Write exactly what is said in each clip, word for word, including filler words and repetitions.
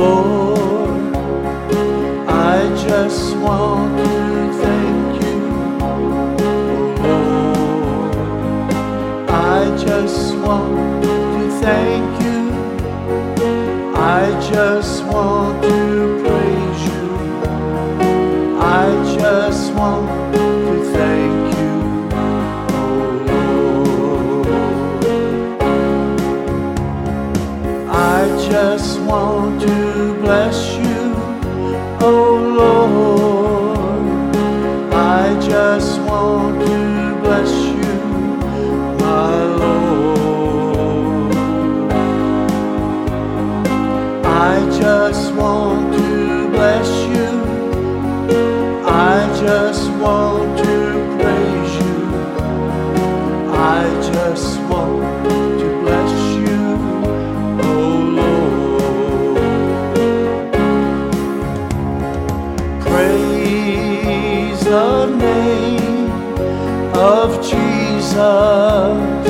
Lord, I just want to thank you. Oh Lord, I just want to thank you. I just want to praise you. I just want to thank you. Oh Lord, I just want to bless you. Oh Lord, I just want to bless you, my Lord. I just want to bless you. I just want to praise you. I just want to bless you, oh Lord. Praise the name of Jesus.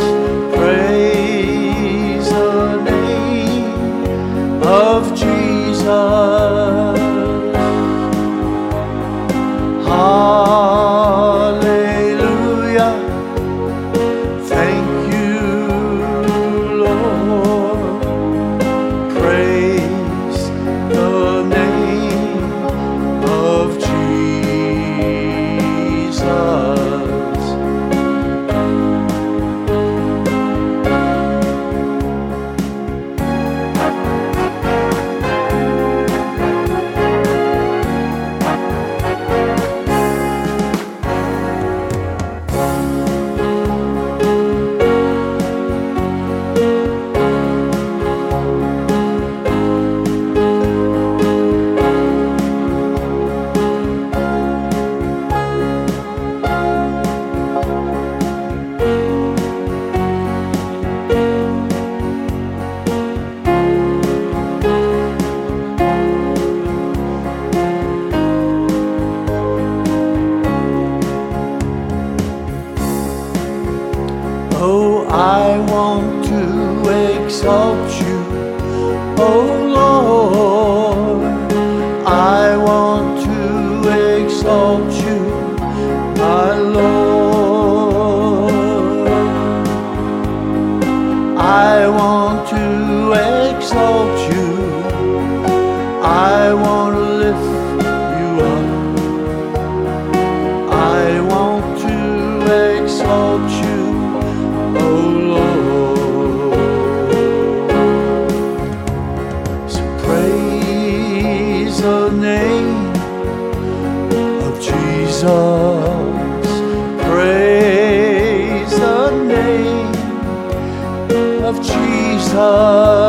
Praise the name of Jesus. Hallelujah. Thank you, Lord. Praise the name of Jesus. Oh, I want to exalt you, oh Lord. I want to exalt you, my Lord. I want to exalt you. I want to lift you up. I want to exalt you, oh Lord. So praise the name of Jesus. Praise the name of Jesus.